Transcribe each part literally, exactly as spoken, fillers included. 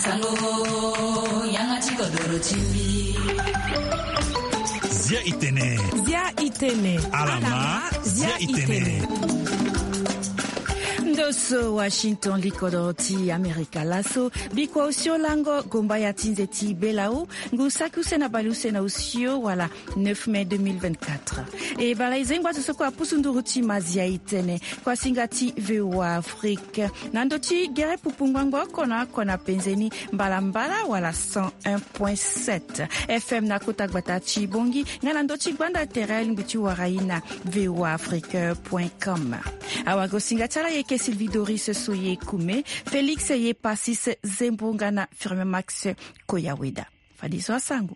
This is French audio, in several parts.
Zia itene. Zia itene. Alama. Zia itene. Ndoso Washington likodoti Amerika laso bikwa usio lango gomba ya tinzeti belao ngusaku sena baluse na usio wala neuf mai deux mille vingt-quatre. E bala izengwa tusoko apusunduruti mazia itene kwa singati V O A Afrique. Nandoti gere pupungwango kona kona penzeni mbala mbala wala cent un point sept. F M na kota gbatachi bongi ngana ndoti gwanda terel mbitu waraina V O A Afrique point com. Awago singatala yeke Sylvie Doris Soye Koume, Félix Ye Passis Zembongana Firme Max Koyaweda. Fadiso Sango.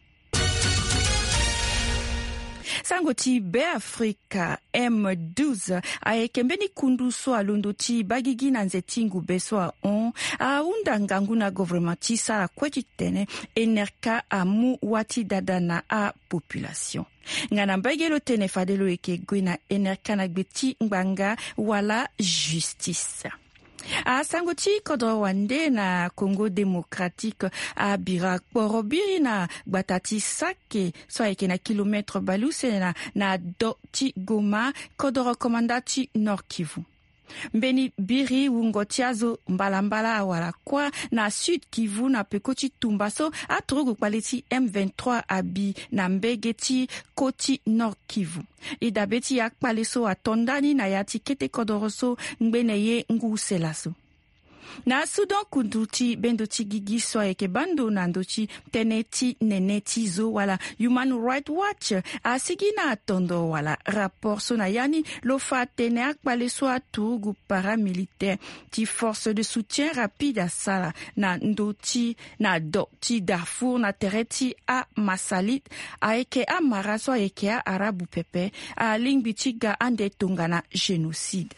Sango ti be Afrika M douze aekembeni kundu so alundo ti bagigi na nzetingu beswa on a undanga nguna governmenti sala kweti tene enerka amu wati dadana a population. Ngana mbagelo tene fadelo eke gwina enerka na gbeti ngbanga wala justice. A sangoti kodro wande na Congo démocratique a birak porobiri na batati sake so eke na kilometre baluse na na do ti Goma kodro komandati Nord Kivu. Mbeni biri wungotiazo mbalambala wala kwa na Sud Kivu na pekoti tumbaso atrugu kwaliti M vingt-trois abi na mbegeti koti Nord Kivu. Idabeti yak paleso atondani na yati kete kodoroso ngbeneye nguselaso. Na Sudan kunduti benduti gigi so eke bando na ndochi teneti neneti zo wala Human Rights Watch asigina atondo wala rapport so na yani lo fa tene akpale so atugu paramilitaire ti force de soutien rapide a sala na ndoti na do ti Darfour na tereti a Masalit a eke a maraso eke a arabu pepe a lingbitiga ande tongana génocide.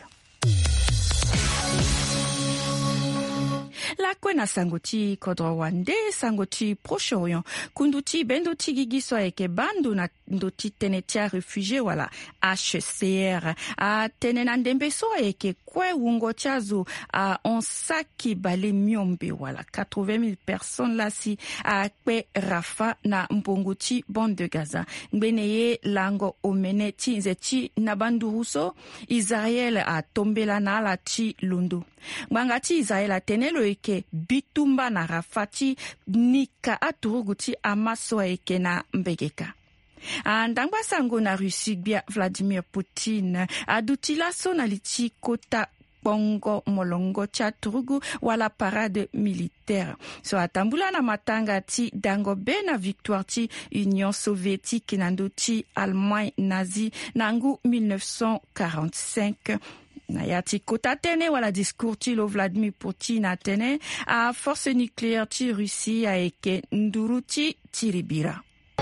La kwena sangoti kodro wande sangoti Proche-Orient kunduti bendoti gigiso eke bandu na ndoti tenetia réfugié wala H C R a tenena ndembeso eke kwe wungotiazo a onsaki bale miombe wala quatre-vingt mille personnes la si a kwe Rafa na mbonguti bande de Gaza ngbeneye lango omeneti nzeti na banduruso Israel a tombela na la ti lundu Bangati Israel a tenelo eke bitumba na Rafati nika aturuguti amaso eke na mbegeka. Andangwa sango na Russie bia Vladimir Putin adutila sonaliti kota bongo molongo chaturugu wala parade militaire. So atambula na matanga ti dango be na victoire ti Union soviétique nanduti Allemagne nazi nangu mille neuf cent quarante-cinq. Nayati kota tene wala discours ti lo Vladimir Putin a tene a force nucléaire ti Russie a eke nduruti tiribira.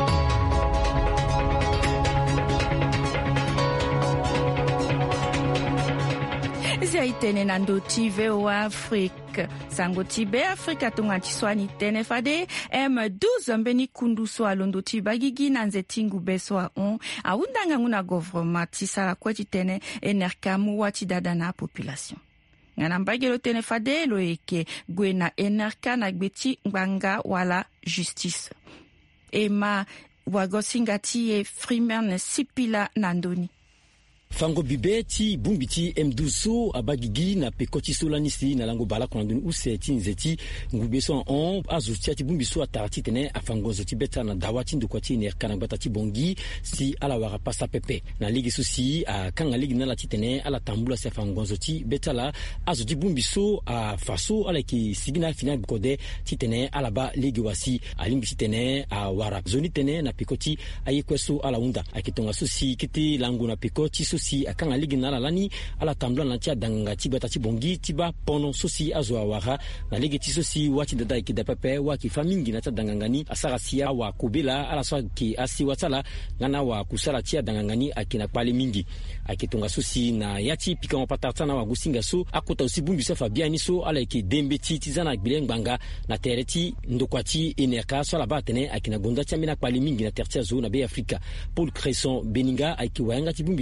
Zia itene nando ti V O A Afrique. Sango ti be Afrika tunga chiswani tene fade M douze mbeni kundu so alondo ti bagigi na nzetingu beso a on a undanga nguna government ti sala kweti tene enerka mu wati dada na population. Ngana mbagelo tene fade lo eke gwena enerka na gbeti ngbanga wala justice. Ema wagosingati e Freeman Sipila Nandoni. Fango bibeti bumbiti M douze so abagigi na pekoti solanisi na lango bala konduni useti nzeti ngubeso on azustiati bumbiso atarati tene afango zoti beta na dawati ndukwati ne kana batati bongi si ala wara pasa pepe na ligi susi a kanga ligi na lati tene ala tambula se afango zoti beta la azuti bumbiso a faso ala ki sigina final kode titene ala ba ligi wasi alimbi tene a wara zoni tene na pekoti ayekweso ala unda akitonga susi kiti lango na pekoti so si akanga ligi na lani ala tambla na tia danga ti bata ti bongi ti ba pono so si azwa wara na ligi ti so si wati dada ki da pepe wa ki famingi na tia dangangani asara sia wa kubela ala so ki asi watala ngana wa kusala tia dangangani akina pale mingi akitonga so si na yati pika patata na wa gusinga so akota usi bumbi so fabiani so ala ki dembe ti tizana gbilenganga na tereti ndokwati enerka so la batene akina gonda tia mina pale mingi na tertia zo na be Afrika Paul Cresson Beninga aki wanga ti bumbi ti G T S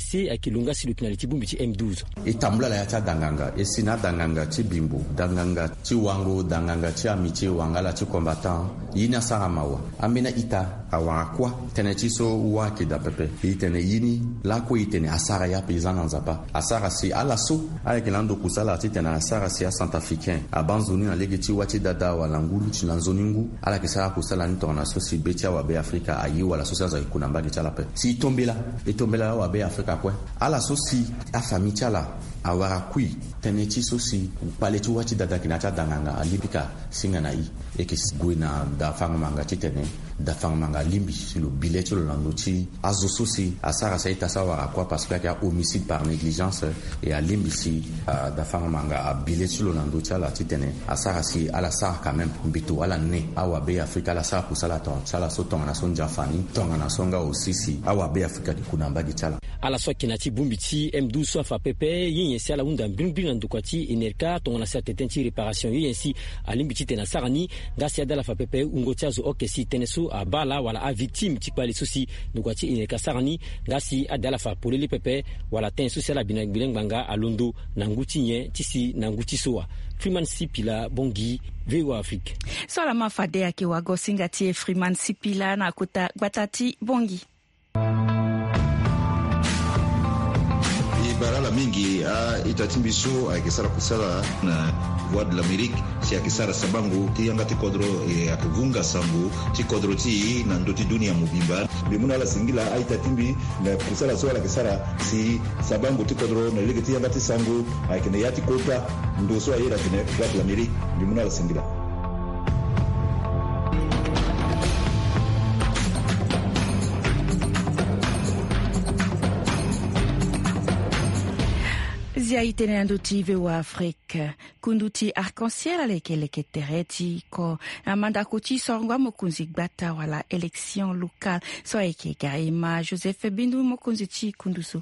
C akilunga si lukina ti bumbi ti M douze. Itambula la ya danganga esina danganga ti bimbu danganga ti wango danganga ti amitié wangala ti combattant yina sara mawa amena ita awa kwa tene ti so wa ke da pepe itene yini la ko itene asara ya paysan nzapa asara si ala so ala ke lando kusala ti tene asara si a centrafricain a banzoni na lege ti wati dada wala ngulu ti na zoningu ala ke sara kusala ni tona so si betia wa be afrika ayi wala so sa za ikuna mbagi ti ala pe si tombela e tombela wa be afrika kwe ala so si a famille ti ala awara kui tene ti so si pale ti wati dada ki na ta danganga alipika singa na i e ke gwena da fanga manga ti tene da fanga manga limbi sur le billet sur le lando ti azo so si asara sa ita sawara kwa parce que ya homicide par négligence et a limbi si uh, da fanga manga a billet sur le lando ti ala ti tene asara si ala sa quand même mbito ala ne awa be afrika la sa kusala ton sala so ton na son jafani ton na songa aussi si awa be afrika ki kunamba di chala ala so kinati bumbi ti M douze so fa pepe yin si ala unda mbing ndukwati enerka ton na sa tetenti réparation yin si alimbi ti tena sarani ngasi adala fa pepe ungoti azo okesi teneso a bala wala a victime ti pali susi ndukwati enerka sarani ngasi adala fa poleli pepe wala ten susi ala binang bilenganga alondo nanguti nye tisi nanguti soa Freeman Sipila Bongi V O A Afrique. So la mafade yake wagosinga tie Freeman Sipila na kuta batati Bongi. Barala mingi a itatimbiso a kisara kusala na Voix de l'Amérique si a kisara sabangu ti yanga ti kodro e akivunga sambu ti kodro ti na ndoti dunia mubimba bimuna la singila a itatimbi na kusala so la kisara si sabangu ti kodro na lege ti yanga ti sangu a kene yati kota ndo so ayera kene Voix de l'Amérique bimuna la singila. Zia itene anduti V O A Afrique kunduti arc-en-ciel alekele ketereti ko amanda kuti sorgwa mokunzi gbata wala élection locale so eke gaima Joseph Bindu mokunzi ti kunduso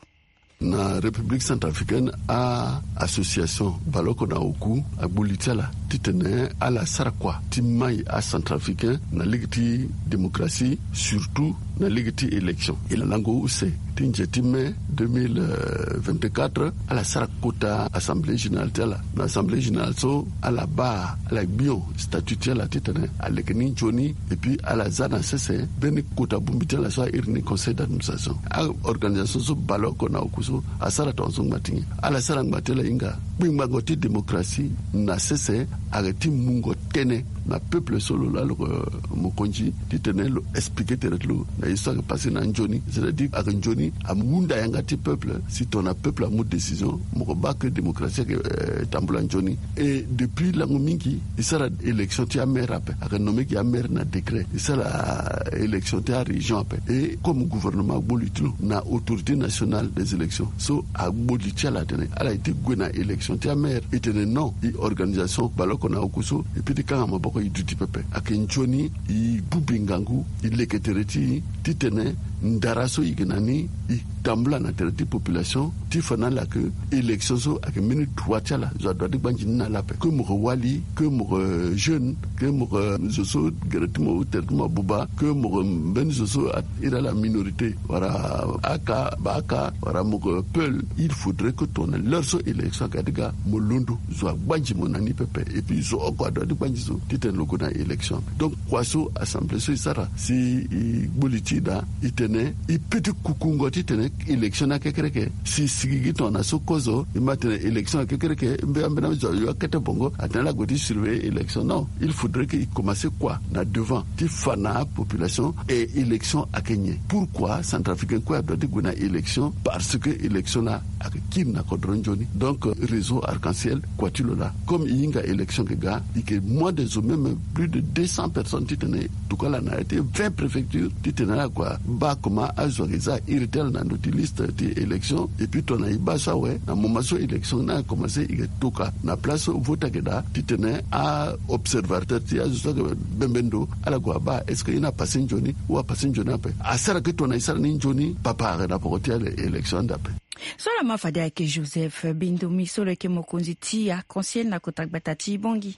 na République centrafricaine a association baloko na oku abolitiala titene ala sarakwa timai a centrafricain na ligiti démocratie surtout na ligiti élection ila lango use tinjetime deux mille vingt-quatre à la sarakota assemblée générale tela na assemblée générale so ala ba ala bio statutaire la titene alekeni joni et puis ala zana sese beni kota bumbitela so irni conseil d'administration a organisation so baloko na oku so asara tonso matingi ala sara ngbatela inga bingba ngoti démocratie na sese arrêti mungo tene na peuple solo la lo mokonji titene lo expliquer teretlo na histoire passé na njoni c'est-à-dire à njoni amunda yangati peuple si ton a peuple a mou décision mo ba que démocratie que tambula njoni et depuis la mingi isara élection ti a maire après a nommé qui a maire na décret isara élection ti a région après et comme gouvernement bolitlo na autorité nationale des élections so a bolitla la tene ala été gwena élection ti a maire etene non i organisation baloko na okuso et puis quand ma boko iduti pepe akenjoni i bubingangu i leketereti titene ndaraso ignani i tambla na tereti population ti fana la que élection so ak minute droit la zo do banji na la pe que mo wali que mo jeune que mo zo gretimo termo buba que mo ben zo ira la minorité wara aka baka wara mo peul il faudrait que ton leur so élection kadiga mo londo zo banji mo nani pepe et puis zo ko do banji so titen lo ko na élection donc quoi so assemblée so isara si bolitida itene i petit kukungo titene élection na kekereke si sigigi ton na sokozo imatene élection na kekereke mbe ambena zo yo kete bongo atala goti surveiller élection non il faudrait qu'il commence quoi na devant ti fana population et élection à Kenya pourquoi centrafricain quoi doit dire na élection parce que élection na akin na kodronjoni donc réseau arc-en-ciel quoi tu là comme inga élection que gars et que moins de même plus de deux cents personnes titene tout cas là na été vingt préfectures titene là quoi ba comment azoriza irtel na notre liste d'élection et puis ton aiba ça ouais na moment so élection na commencé il toka na place vote geda titene à observateur ti azusa bembendo ala quoi ba est-ce qu'il n'a passé njoni ou a passé njoni après à ça que ton aisa ni njoni papa na porter l'élection d'après. Sola mafade yake Joseph Bindu misolo ke mokonzi ti ya conseil na kotakbatati Bongi.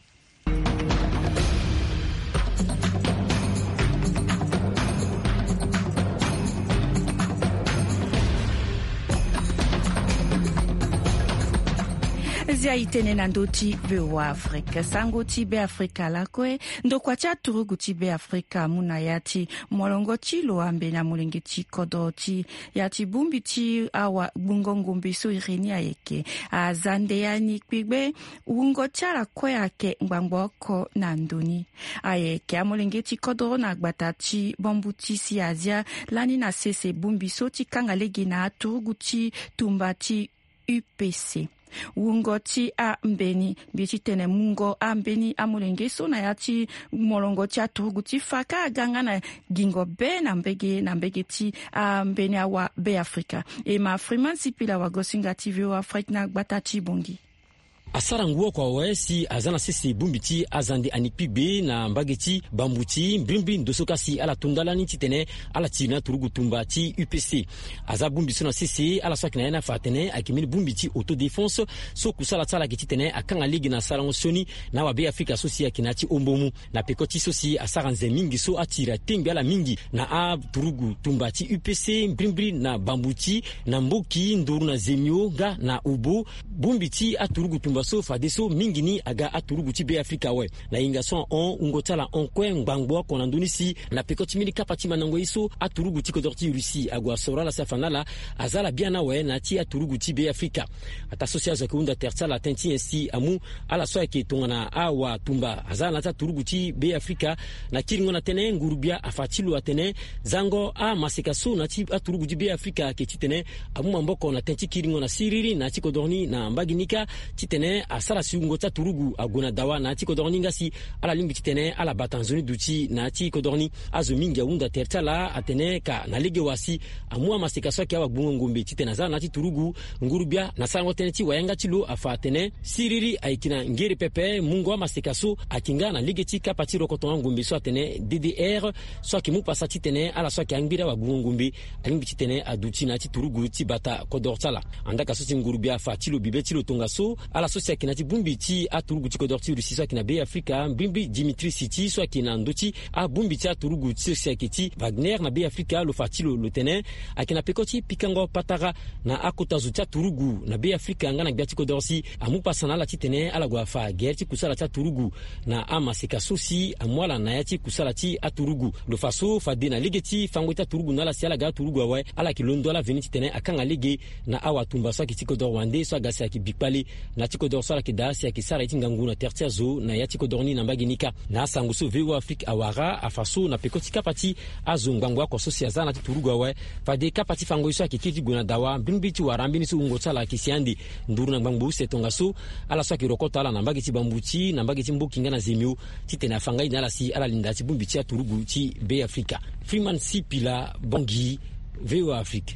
zia itene na ndoti ve wa Afrika sango ti be Afrika lakwe ndo kwa cha turugu ti be Afrika muna yati molongo ti lo ambe na mulingi ti kodo ti yati bumbi ti awa bungo ngumbi so ireni ayeke a zande yani kpigbe ungo chala kwe yake ngbangbo ko na ndoni ayeke a mulingi ti kodo na gbata ti bombu ti si azia lani na sese bumbi so ti kangalegi na turugu ti tumba ti U P C. Wungo ti a mbeni bichi tene mungo a mbeni a mulenge so na yati molongo ti a turugu ti faka aganga na gingo be na mbege na mbege ti a mbeni awa be Afrika. E ma Freeman Sipila wa gosinga T V wa Afrika na gbata ti bongi. Asara nguo kwa wesi azana sisi bumbiti azande anipibe na mbageti bambuti mbrimbi ndosokasi ala tundalani titene ala tina turugu tumbati U P C aza bumbiti na sisi ala swaki na yana fatene akimini bumbiti autodefense so kusala tsala kitene akanga ligi na salango soni na wabe Afrika sosi akinati ombomu na pekoti sosi asara nze mingi so atira tembi ala mingi na a turugu tumbati U P C mbrimbi na bambuti na mboki ndoru na zemio ga na ubo bumbiti a turugu tumba so fadeso mingini aga aturugu ti be Afrika we na inga son on ungotala on kwe ngbangbo ko na ndonisi na pekoti mili kapati manango iso aturugu ti kodorti Russi agwa sora la safanala azala biana we na ti aturugu ti be Afrika ata sociazo ko unda tertsala tenti ensi amu ala so ke tongana awa tumba azala ta turugu ti be Afrika na kiringo na tene ngurubia afatilu atene zango a masekaso na ti aturugu ti be Afrika ke ti tene amu mamboko na tenti kiringo na siriri na ti kodorni na mbaginika ti tene asala siungo ta turugu agona dawa na ti kodorni ngasi ala limbi tene ala batanzoni duti na ti kodorni azo mingi unda tertala atene ka na lege wasi amua maseka so ki awa bungo ngombe ti tena za na ti turugu ngurubia na sango tene ti wayanga ti lo afa tene siriri aikina ngere pepe mungo wa maseka so akinga na lege ti kapati rokoton ngombe so atene D D R so ki mu pasa ti tene ala so ki angbira wa bungo ngombe alimbi ti tene aduti na ti turugu ti bata kodortala andaka so ti ngurubia fa ti lo bibe ti lo tonga so ala so kinati bumbi ti aturugu ti kodorti Russi so kina be Afrika bimbi Dimitri City so kina ndoti a bumbi ti aturugu ti sekiti Wagner na be Afrika lo fatilo lo tene akina pekoti pikango patara na akota zu ti aturugu na be Afrika ngana gbati kodorsi amu pasana la ti tene ala gwa fa gerti kusala ti aturugu na amaseka sosi amwala na yati kusala ti aturugu lo faso fade na legeti fangweta aturugu na la si ala ga aturugu awe ala ki londo ala veni ti tene akanga lege na awa tumba so ki ti kodor wande so gasi ki bikpale na ti kodor sala ki dasi ki sara iti ngangu na tertia zo na yati kodorni na mbaginika na sanguso V O Afrika awara afaso na pekoti kapati azo ngangwa ko sosia zana ti turugu awe fade kapati fango so ki kiti gona dawa bimbiti warambi ni so ungo sala ki siandi nduru na ngangbu setonga so ala so ki rokota ala na mbagiti bambuti na mbagiti mbokinga na zemio ti tena fangai na la si ala linda ti bumbiti turugu ti be Afrika Freeman Sipila Bongi V O Afrika.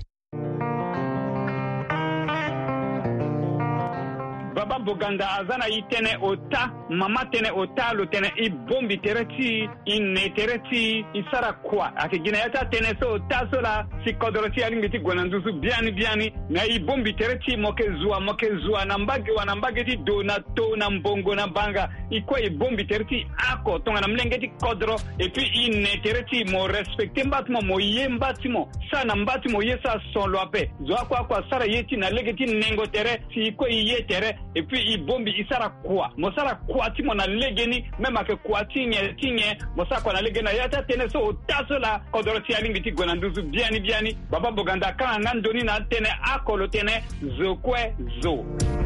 Baba Boganda azana itene ota mama tene ota lo tene I bombi tereti ine tereti isara kwa akigina yata tene so ota so la si kodoroti alingiti gwananduzu biani biani na I bombi tereti moke zua moke zua na mbagi wa na mbagi ti donato na mbongo na banga ikwa I bombi tereti ako tonga na mlengeti kodro et puis ine tereti mo respecte mbatimo mo ye mbatimo sa na mbatimo ye sa son lo ape zwa kwa kwa sara yeti na legeti nengo tere si ikwa ye tere et puis I bombi isara kwa mosara kwa ti mona legeni mema ke kwa tinye tinye mosara kwa na legena yata tene so taso la kodoroti alingi ti gwananduzu biani biani Baba Boganda kana ngandoni na tene akolo tene zokwe zo.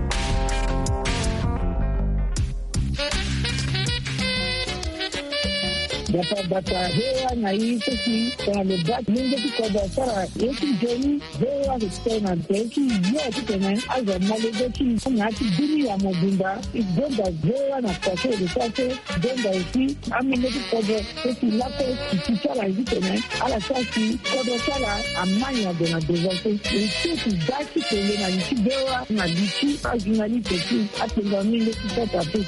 Bata bata hewa na hii sisi kwa lebati mingi tuko basara yeti jeni hewa kutena teki yeti tena aza malegeti ngati dini ya mobimba ibonda hewa na kwase de kwase bonda isi amine tuko sisi lako kitala hivi tena ala sasi kodo sala amanya de na devote sisi daki tele na nchi hewa na dichi ajinali teki atenga mingi tutata tu.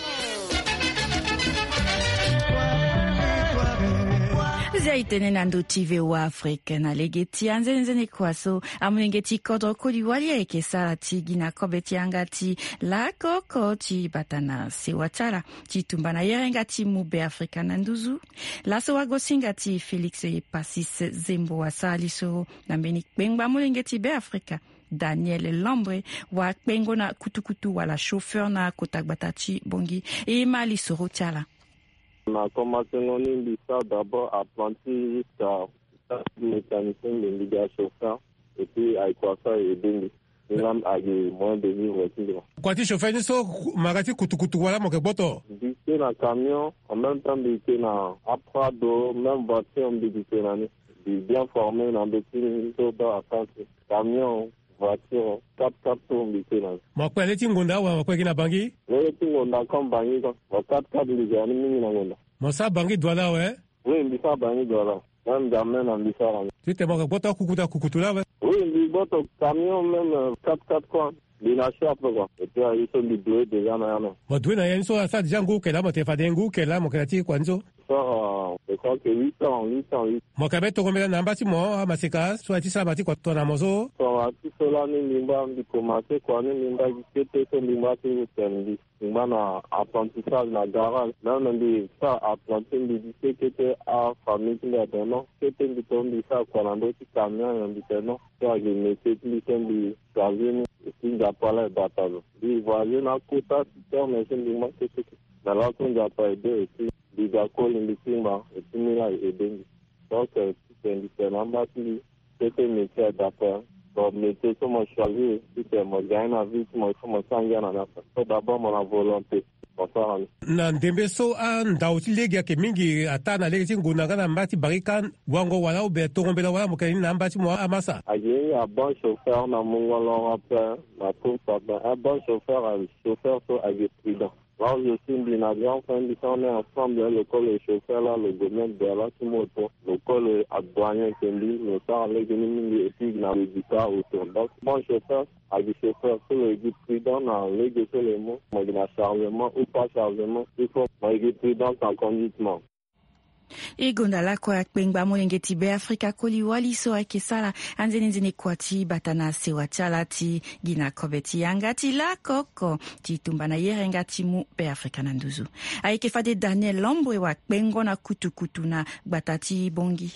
Zia itene na ndoti V O Afrika na legeti anzenzene kwaso amulengeti kodro kodi wali eke sara ti gina kobeti angati la koko ti batana se watara ti tumbana yerenga ti mube Afrika na nduzu la so wagosinga ti Felix e Pasis Zembo wasali so na mbeni kbengba amulengeti be Afrika Daniel Lambre wa kpengo na kutukutu wala chauffeur na kotagbatachi bongi et mali sorotiala. On a commencé mon ça d'abord apprenti jusqu'à mécanicien de liga chauffeur et puis avec quoi ça et bien Nilam agi moins de vivre aussi. Quoi tu chauffeur ni so magati kutukutu wala mo ke boto. Bité na camion en même temps bité na aprado même voiture bité na ni bien formé na bité so ba afante camion voiture quatre quatre tours bité na. Mo kwa leti ngunda wa kwa kina bangi? Leti ngunda comme bangi ko quatre quatre liga ni mini na ngunda. Mo sa bangi douala ouais? Oui, mbisa bangi douala. Même jamais na mbisa la. Tu te mo ke boto kukuta kukutula ouais? Oui, les bottes camion même quatre quatre quoi. Les nachats après quoi. Et puis ils sont du doué déjà na yana. Mo doué na yenso asa jangu ke la mo te fadengu ke la mo ke ti kwanzo. Ça je crois que huit ans, huit ans, huit. Mo ka beto komela na mbati mo amaseka so ati sa bati kwa tona mozo. So ati sola ni limba ndi commencer quoi ni limba kete to limba ti tendi. Limba na apprentissage na garage. Là on dit ça apprenti ndi kete a famille là dedans. Kete ndi tombi ça quoi na do ti camion ndi dedans. Ça je mettais plus ndi gazini singa pala batalo. Di voyage na kota système mais je limba kete. Na la kon ja pa aider et Liga Cole in the Timba, et Timila et Dengi. Donc, c'est différent. C'était un métier d'après. Donc, métier, c'est mon choisi. C'était mon gain à vie, c'est mon sanguin à la fin. C'est d'abord mon volonté. Na ndembe so a ndauti legi yake mingi ata na legi ngunanga na mbati barikan wango wala ube togombela wala mokani na mbati mo amasa. Aye, un bon chauffeur na mongolo après, na tout ça. Un bon chauffeur, un chauffeur so aye prudent. Là, je suis bien grand frère, on est ensemble, l'école de chauffeur, là, le domaine de la Timoto, l'école à douanier, le temps, les ennemis, et puis, dans le guitare autour. Donc, bon chauffeur, avec le chauffeur, c'est le guide prudent, dans les guides, les mots, il y a chargement ou pas chargement, il faut, il y a prudent en conduitement. E gondala kwa kpengba molengeti be Afrika koli wali so ake sala anzeni nzini kwati batana sewa chalati gina kobeti yangati la koko ti tumbana yerengati mu be Afrika nanduzu. Aike fade Daniel Lambre wa kpengo na kutu kutu na batati bongi.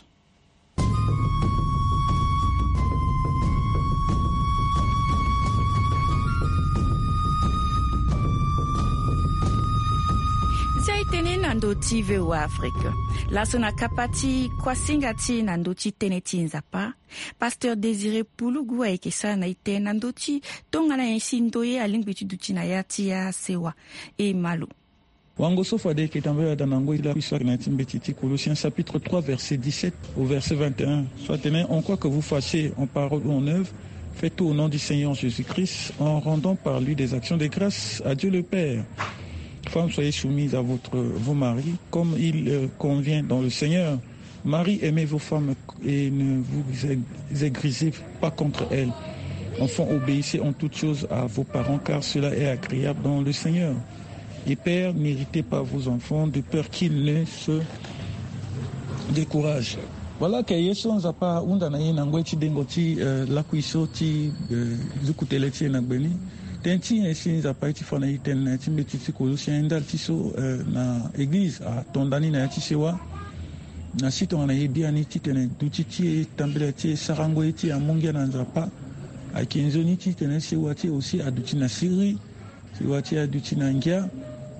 Tene nandoti ve wa Afrika. Laso na kapati kwa singati nandoti tene tinzapa. Pasteur Désiré Pulugu a ekesa na ite nandoti tongana yensindoye alingbitu duti na yati ya sewa e malu. Wango sofade ke tambe danango ila histoire na timbetiti Colossiens chapitre trois verset dix-sept au verset vingt et un. Soit tenez en quoi que vous fassiez en parole ou en œuvre, faites tout au nom du Seigneur Jésus-Christ en rendant par lui des actions de grâce à Dieu le Père. Femmes, soyez soumises à votre, vos maris, comme il euh, convient dans le Seigneur. Marie, aimez vos femmes et ne vous aigrisez pas contre elles. Enfants, obéissez en toutes choses à vos parents, car cela est agréable dans le Seigneur. Et pères, n'irritez pas vos enfants, de peur qu'ils ne se découragent. Voilà que Yesu nzapa unda na yena ngwechi dengoti la kuiso ti zukuteleti na gbeni. Tenti esi nzapa iti fana iten na ti metiti Colossiens ndal tiso na église a tondani na ti sewa na sito na yebi ani ti tene duti ti tambele ti sarango iti amongia na nzapa a kenzoni ti tene sewa ti aussi aduti na siri sewa ti aduti na ngia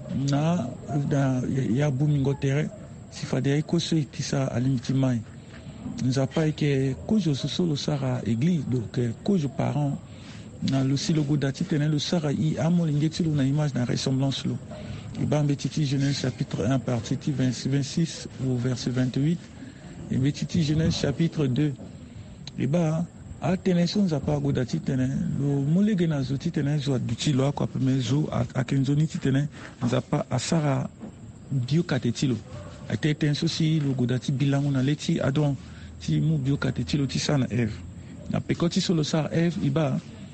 na da ya bumingo tere sifade ai koso itisa alimiti mai nzapa ke kojo solo sara église donc kojo parents na le silogo dati tene le sara i amolingeti lo na image na ressemblance lo ibam betiti Genèse chapitre un partie vingt-six au verset vingt-huit et betiti Genèse chapitre deux et ba a tene son nzapa go dati tene lo molege na zoti tene zo duti lo akwa pe zo akenzoni ti tene nzapa asara bio katetilo a te tenso si lo go dati bilango na leti adon ti mu bio katetilo ti sana Eve na pekoti solo sar Eve iba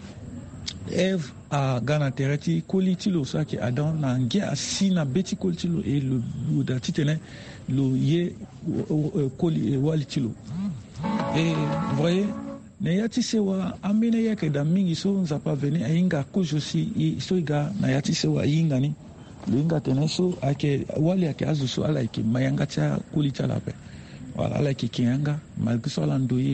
Eve a gana tereti koli ti lo saki Adam na nge asi na beti koli ti lo e lo da ti tene lo ye koli wali ti lo et vous voyez ne ya ti sewa amene ya ke da mingi so nzapa veni ainga kojo si i so iga na ya ti sewa inga ni lo inga tene so ake wali ake azu so ala ke mayanga cha koli cha la pe voilà ala ke kianga malgré so la ndoye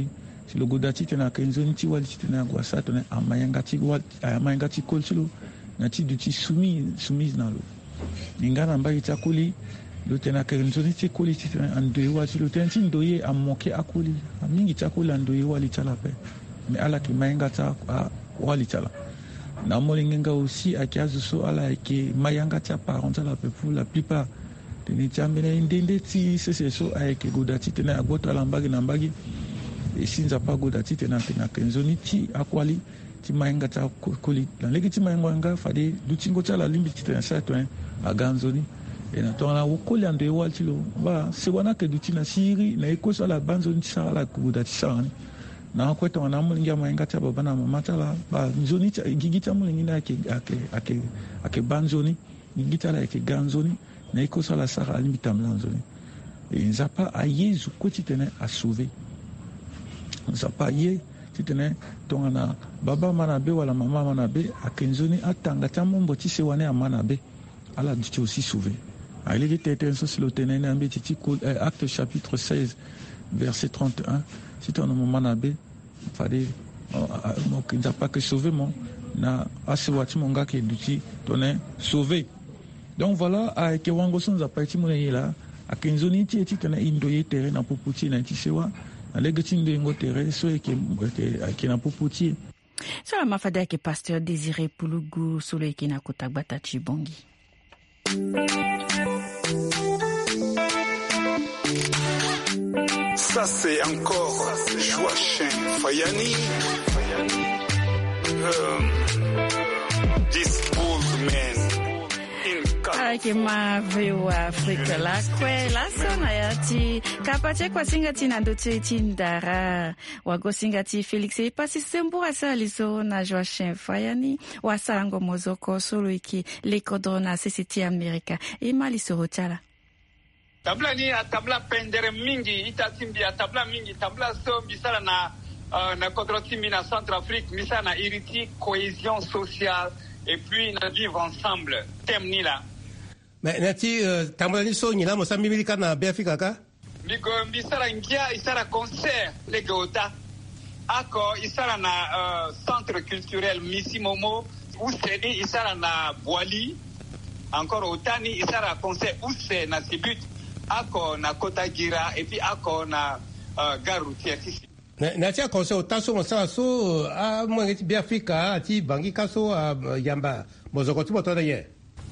ti lo goda ti tene ayeke nzoni ti wali ti tene agua sara tongana amayanga ti amayanga ti koli ti lo na ti duti soumise soumise na lo nga na mbagi ti akoli lo tene ayeke nzoni ti koli ti tene ando e wali ti lo tene ti ndo ye amoke akoli amingi ti akoli ando e wali ti ala ape me ala yeke mayanga ti wali ti ala na molenge nga aussi ayeke azo so ala yeke mayanga ti aparent ti ala ape pour la plupart tene ti ambeni ndende ti sese so ayeke goda ti tene agbo to ala mbagi na mbagi e si nzapa agoda ti tene atene ayeke nzoni ti akuali ti mayenga ti akoli na lege ti mayenga wanga fade dutingo ti ala limbi ti tene sara tongana aga nzoni e na tongana wokoli ando e wali ti lo ba sewa na yeke duti na siri na e koso ala ba nzoni ti sara ala yeke goda ti sara ni na akue tongana amolenge amayenga ti ababa na mama ti ala ba nzoni ti gigi ti amolenge ni ayeke ayeke ayeke ba nzoni gigi ti ala yeke ga nzoni na e koso ala sara alimbi tambula nzoni e nzapa aye zo kue ti tene asauve nzapa aye ti tene tongana baba ma na be wala mama ma na be ayeke nzoni atanga ti amombo ti sewa ni ama na be ala duti aussi sauvé alege tete so si lo tene ni ambe ti ti acte chapitre seize verset trente et un si tongana mo ma na be fade mo nzapa ayeke sauvé mo na asewa ti mo nga yeke duti tongana sauvé donc voilà ayeke wango so nzapa e ti mû na ye la ayeke nzoni ti e ti tene e ndo ye tere na pupu ti e na ti sewa na lege ti ndo e ngo tere so yeke ayeke na pupu ti e so la mafade ayeke pasteur Désiré Pulugu so lo yeke na kota gbata ti bongi. Ça c'est encore Joachim Fayani. Um, this old man ayeke ma veo afrika lakue laso na ya ti kapa ti kuasinga ti na ndö ti ti ndara wagosinga ti Félix e pasi sembu asara li so na Joachim Fayani wasarango mozoko so lo yeke lekodro na sese ti Amerika e ma li soro ti ala tabla ni atabla pendere mingi ita timbi atabla mingi tabla so bisala na uh, na kodro ti mi na Centrafrique misala na iriti cohésion sociale et puis na vivre ensemble thème ni la mais nati uh, tambula ni so nyila mo sambi milika na be Afrika ka bigo bisala ngia isala concert le gota ako isala na uh, centre culturel Misi Momo useni isala na Boali encore otani isala concert use na Sibut ako na Kota Gira et puis ako na uh, gare routière ici na na ti concert otaso mo sala so a mo ngi be Afrika ti bangi kaso a yamba mozoko ti moto na ye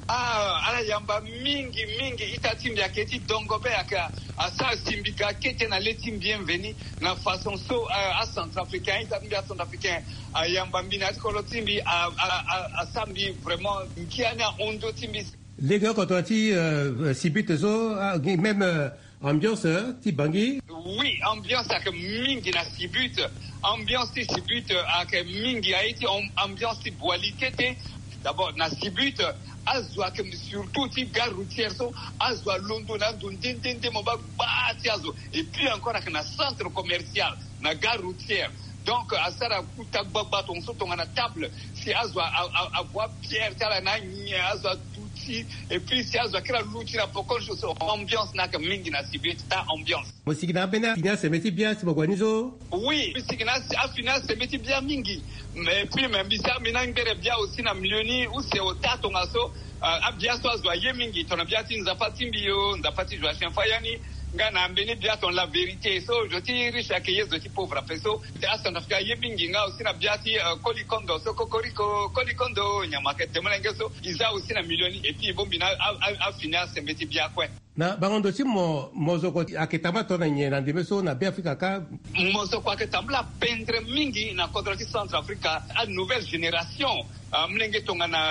ah ala yamba mingi mingi itatimbi aketi dongobe aka asa simbika kete na leti bienvenue na façon so a centrafricain itatimbi a centrafricain a yamba mbina tikolo timbi a a sambi vraiment kiana ondo timbi les gars quand on dit Sibut zo même ambiance ti bangi oui ambiance ak mingi na Sibut ambiance ti Sibut ak mingi a été ambiance ti Boali kete d'abord na Sibut azwa kem surtout ti gare routière so azwa londo na ndendende mo ba bati azo et puis encore ak na centre commercial na gare routière donc asara kuta baba ton so ton na table si azwa avoir pierre tala na nya azwa tuti et puis si azwa kila luti na pokon so ambiance na kam mingi na Sibut ta ambiance musiki na bena ina se meti bien si bogwanizo oui musiki na a final se meti bien mingi mais puis même bisa mina ngere bien aussi na milioni ou c'est au tato ngaso a bien so azwa ye mingi tona bien ti nzapati mbio nzapati Joachim Fayani ngana mbeni bien ton la vérité so je ti riche ak yezo ti pauvre peso te asan afrika ye mingi nga aussi na bien ti kolikondo so kokoriko kolikondo nyamake temelenge so iza aussi na milioni et puis bombi na a final se meti bien quoi na bangondo ti mo mozoko aketama to na nye na ndeme so na be Afrika ka mozoko aketambla pendre mingi na kodro ti Centrafrica a nouvelle génération amlenge tongana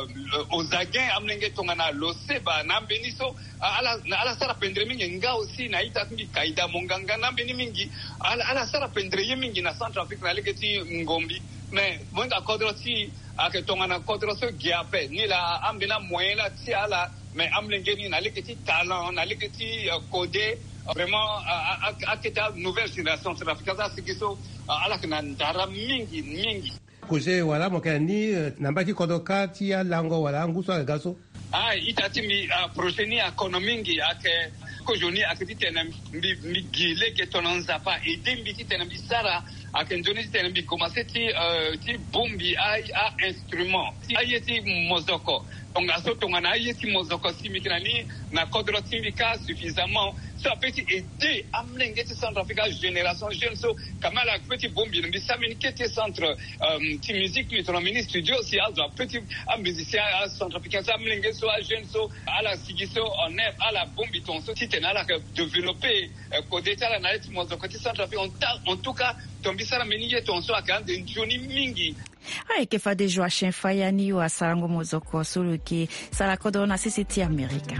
ozagen amlenge tongana loseba na mbeni so ala ala sara pendre mingi nga aussi na ita mingi kaida monganga na mbeni mingi ala ala sara pendre ye mingi na Centrafrica na lege ti ngombi mais monga kodro ti aketongana kodro so giape ni la ambena moyena ti ala mais amlengeni na leketi talent na leketi codé vraiment à cette nouvelle génération c'est l'Afrique ça c'est que ala kana ndara mingi mingi koje wala mokani nambaki kodoka ti ya lango wala nguso gaso ah itati mi projet ni économique ake ko joni akiti tena mi gile ke tononza pa et dembi ti tena bisara akenjoni tene bi commencer ti ti bombi ai a instrument ai ti mozoko tonga so tonga na ai ti mozoko simikani na kodro timika suffisamment ça peut aider à mlenge ti Centrafrique génération jeune so kama la petit bombi bi samini kete centre ti musique ni tronamini studio si azo petit a musicien à Centrafrique ça mlenge so a jeune so à la sigiso en air à la bombi ton so ti tena la développer côté ta na ti mozoko ti Centrafrique en tout cas tombisara meniye tonso akande njoni mingi ai ke fa de Joachim Fayani wa sarango mozoko solo ki sala kodona sisi ti America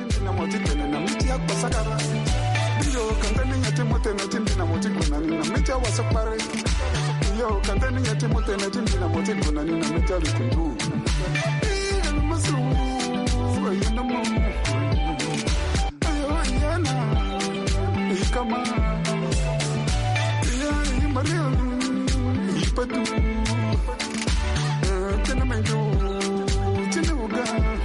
yo kantani nyati motena tindina motikuna nina mecha wasapare yo kantani nyati motena tindina motikuna nina mecha likundu ina masu ayana mo ayo ayana ikama ya maria ipatu tena menjo tena uga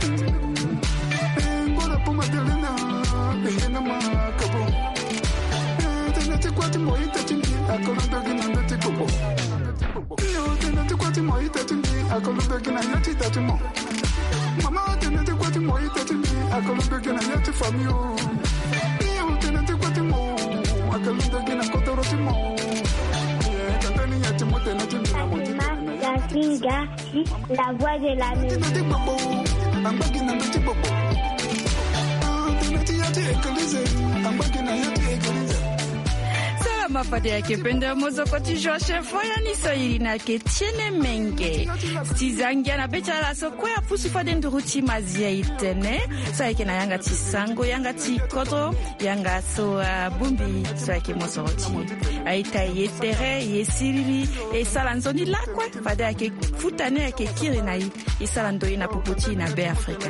ngora poma delena ayana makabo tena tekwati moita tindi akolombe gina ndati kobo yo tena tekwati moita tindi akolombe gina yati tatimo mama tena tekwati moita tindi akolombe gina yati famio yo tena tekwati mo akolombe gina kotorotimo tantani yati motena tindi na motena la singa la voix de la maison tena tekwabo ambagina ndati bobo tena yati ekolize ambagina yati ekolize mapade yake penda mozoko ti Joachim Fayani soiri na ke tiene menge tizangia na becha la so kwa pusu fade nduruti mazia itene so yake na yanga ti sango yanga ti kodro yanga so uh, bumbi so yake mozoti aita yetere yesiri e salanzoni lakwa fade yake futane yake kiri na yi e salando ina popoti na be Afrika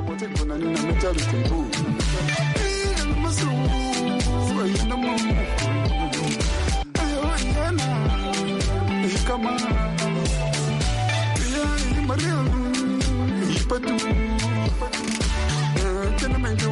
kama ya maria ipatu tena menjo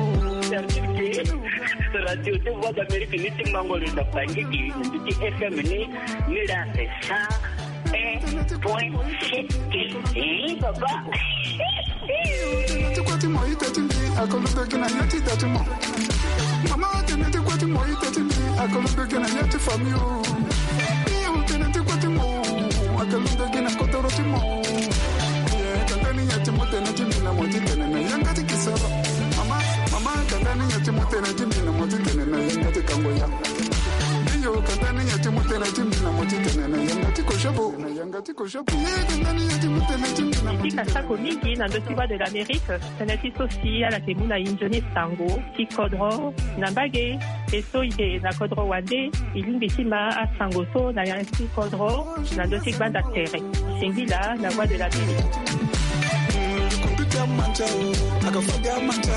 radio de voix d'Amérique ni ti mangolo da pangi ki ti F M ni ni da ça et point et baba tu kwati moita tindi akolombe kina yati tatimo mama tena tu kwati moita tindi akolombe kina yati famio tena tu kwati mo akalunda gina kotorotimo kandani ya timote na timina motitene na yangati kisoro mama mama kandani ya timote na timina motitene na yangati kangoya iyo kandani ya timote na timina motitene na yangati koshabo na yangati koshabo kandani ya timote na timina motitene sako mingi na dotiba de l'Amérique teneti sosi ala temuna injoni sango ti kodro na bage eso ide na kodro wande ilimbi tima a sango so na yanti kodro na dotik banda tere singila na voix de l'Amérique computer manja akafaga manja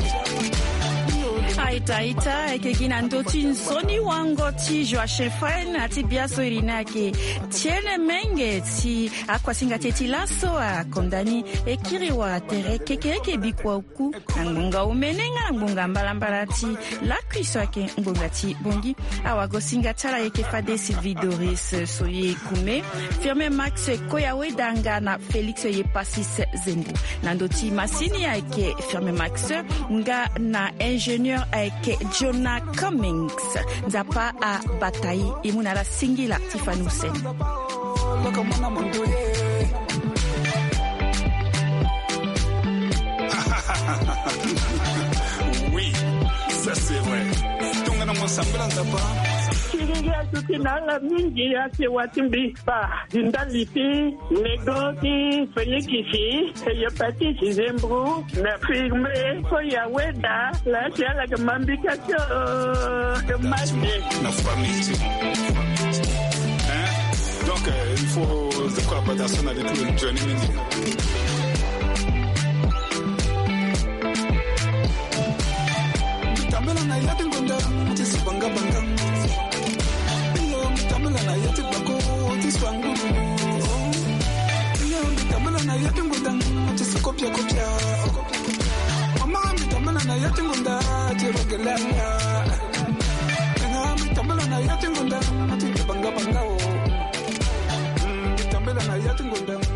aita ita ekegina ndoti nsoni wango ti Joachim Fayani ati biaso irina ke tiene menge ti akwasinga teti laso a kondani ekiri wa tere kekeke bikwa uku ngunga umenenga ngunga mbalambala ti la kuiso ake ngunga ti bongi awago singa tala eke fade Sylvie Doris soye kume firme Max Koyawe danga na Felix Yepasis Zembu nandoti masini ake firme Max nga na ingénieur avec Jonah Cummings nzapa a bataille imuna la singila Tiffany Hussein oui ça c'est vrai tongana mo sambela nzapa Kiriya tukinala mingi yake watimbipa ndalipi negoti fenyikisi hepatiti Zembu na firme Koyawe da la siala kamambika cho kemande na famille hein donc euh, il faut de quoi pas d'assaut avec tout le Johnny Mindy tamela na yati ngonda tisibanga banga na yati bako tiswangulu iyo mitamana na yati ngunda tisikopya kopya mama mitamana na yati ngunda tirogelanya na mitamana na yati ngunda tibanga banga dango dango